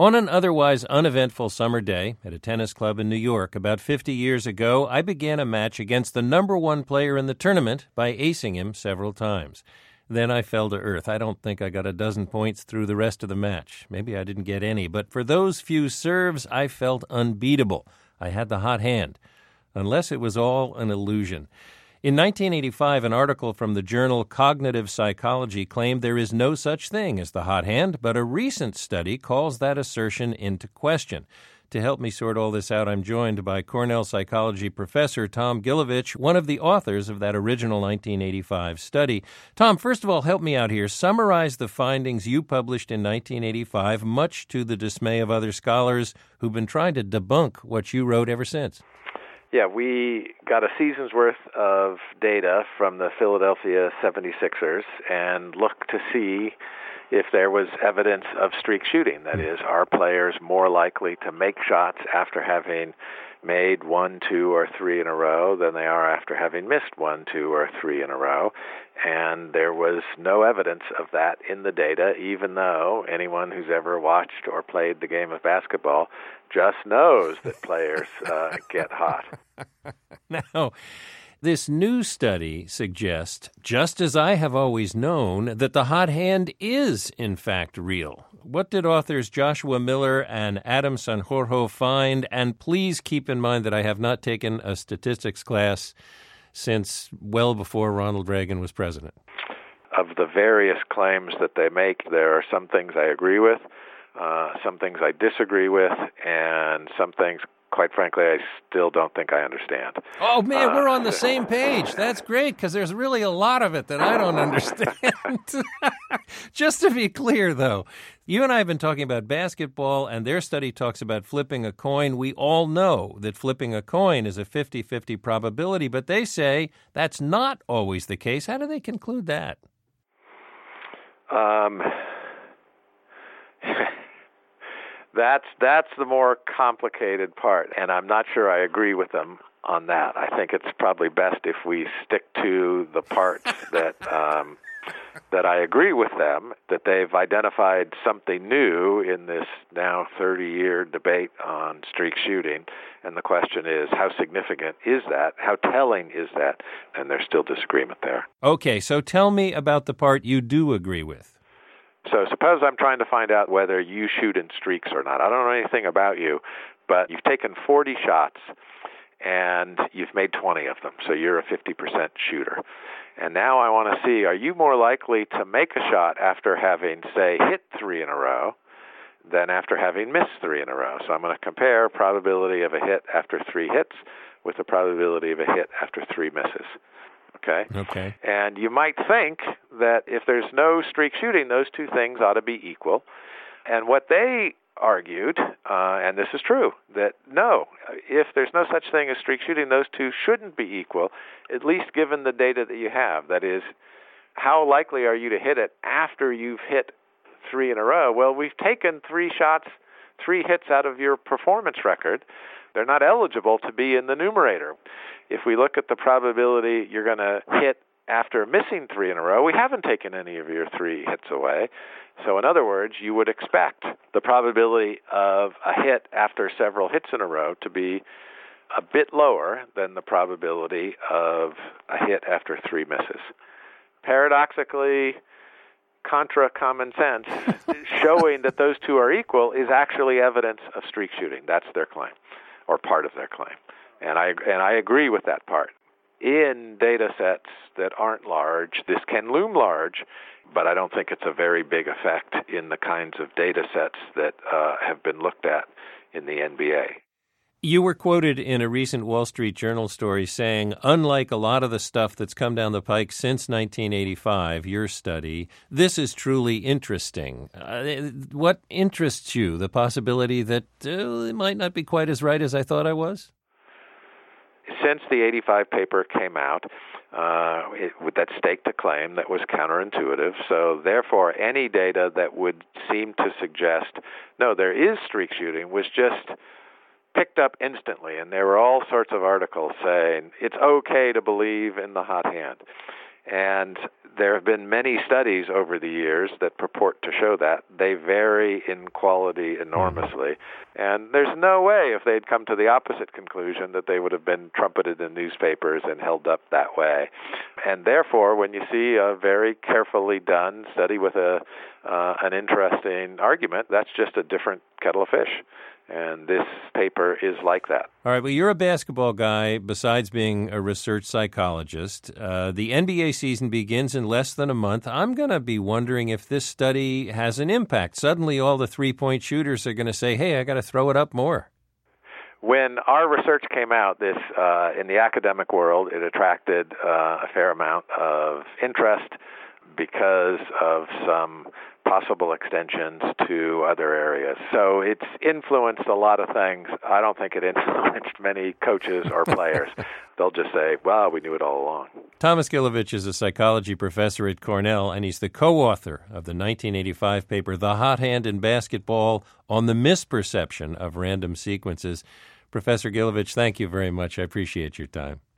On an otherwise uneventful summer day at a tennis club in New York about 50 years ago, I began a match against the number one player in the tournament by acing him several times. Then I fell to earth. I don't think I got a dozen points through the rest of the match. Maybe I didn't get any, but for those few serves, I felt unbeatable. I had the hot hand, unless it was all an illusion. In 1985, an article from the journal Cognitive Psychology claimed there is no such thing as the hot hand, but a recent study calls that assertion into question. To help me sort all this out, I'm joined by Cornell psychology professor Tom Gilovich, one of the authors of that original 1985 study. Tom, first of all, help me out here. Summarize the findings you published in 1985, much to the dismay of other scholars who've been trying to debunk what you wrote ever since. Yeah, we got a season's worth of data from the Philadelphia 76ers and looked to see if there was evidence of streak shooting. That is, are players more likely to make shots after having made 1, 2, or 3 in a row than they are after having missed 1, 2, or 3 in a row? And there was no evidence of that in the data, even though anyone who's ever watched or played the game of basketball just knows that players get hot. Now, this new study suggests, just as I have always known, that the hot hand is, in fact, real. What did authors Joshua Miller and Adam Sanjurjo find? And please keep in mind that I have not taken a statistics class since well before Ronald Reagan was president. Of the various claims that they make, there are some things I agree with, some things I disagree with, and some things, quite frankly, I still don't think I understand. Oh, man, we're on the same page. That's great, because there's really a lot of it that I don't understand. Just to be clear, though, you and I have been talking about basketball, and their study talks about flipping a coin. We all know that flipping a coin is a 50-50 probability, but they say that's not always the case. How do they conclude that? That's the more complicated part, and I'm not sure I agree with them on that. I think it's probably best if we stick to the parts that that I agree with them, that they've identified something new in this now 30-year debate on streak shooting, and the question is, how significant is that? How telling is that? And there's still disagreement there. Okay, so tell me about the part you do agree with. So suppose I'm trying to find out whether you shoot in streaks or not. I don't know anything about you, but you've taken 40 shots and you've made 20 of them, so you're a 50% shooter. And now I want to see, are you more likely to make a shot after having, say, hit 3 in a row than after having missed 3 in a row? So I'm going to compare probability of a hit after 3 hits with the probability of a hit after 3 misses. Okay. And you might think that if there's no streak shooting, those two things ought to be equal. And what they argued, and this is true, that no, if there's no such thing as streak shooting, those two shouldn't be equal, at least given the data that you have. That is, how likely are you to hit it after you've hit 3 in a row? Well, we've taken 3 shots, 3 hits out of your performance record. They're not eligible to be in the numerator. If we look at the probability you're going to hit after missing 3 in a row, we haven't taken any of your 3 hits away. So in other words, you would expect the probability of a hit after several hits in a row to be a bit lower than the probability of a hit after 3 misses. Paradoxically, contra common sense, showing that those two are equal is actually evidence of streak shooting. That's their claim, or part of their claim. And I agree with that part. In data sets that aren't large, this can loom large, but I don't think it's a very big effect in the kinds of data sets that have been looked at in the NBA. You were quoted in a recent Wall Street Journal story saying, unlike a lot of the stuff that's come down the pike since 1985, your study, this is truly interesting. What interests you? The possibility that it might not be quite as right as I thought I was? Since the 85 paper came out, with that staked a claim that was counterintuitive. So therefore, any data that would seem to suggest, no, there is streak shooting, was just picked up instantly. And there were all sorts of articles saying it's okay to believe in the hot hand. And there have been many studies over the years that purport to show that. They vary in quality enormously. And there's no way, if they'd come to the opposite conclusion, that they would have been trumpeted in newspapers and held up that way. And therefore, when you see a very carefully done study with an interesting argument, that's just a different kettle of fish. And this paper is like that. All right, well, you're a basketball guy besides being a research psychologist. The NBA season begins in less than a month. I'm going to be wondering if this study has an impact. Suddenly all the three-point shooters are going to say, hey, I got to throw it up more. When our research came out, this in the academic world, it attracted a fair amount of interest because of some possible extensions to other areas. So it's influenced a lot of things. I don't think it influenced many coaches or players. They'll just say, well, we knew it all along. Thomas Gilovich is a psychology professor at Cornell, and he's the co-author of the 1985 paper, The Hot Hand in Basketball, on the Misperception of Random Sequences. Professor Gilovich, thank you very much. I appreciate your time.